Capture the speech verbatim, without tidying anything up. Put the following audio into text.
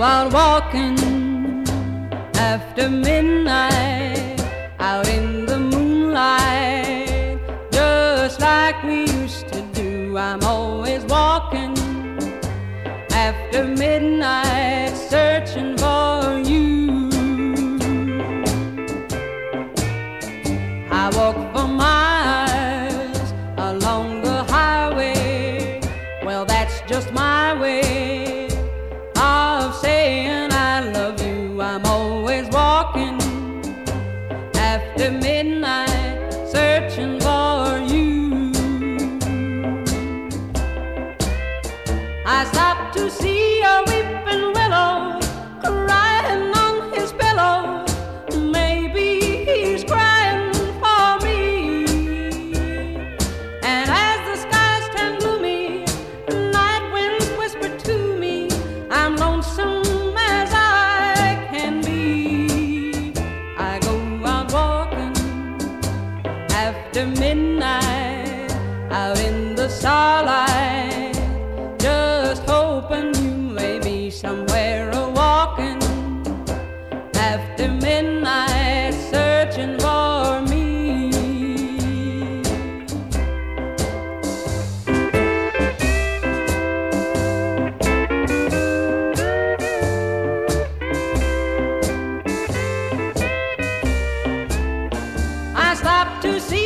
out walking after midnight, out in the moonlight, just like we used to do. I'm always walking after midnight, searching for you. I walk for miles along the highway. Well, that's just my way of saying I love you. I'm always walking after midnight, searching for you. I stopped to see a weeping willow crying on his pillow. Maybe he's crying for me. And as the skies turn gloomy, the night winds whisper to me, I'm lonesome as I can be. I go out walking after midnight, out in the starlight, just hoping you may be somewhere a walking after midnight, searching for me. I stopped to see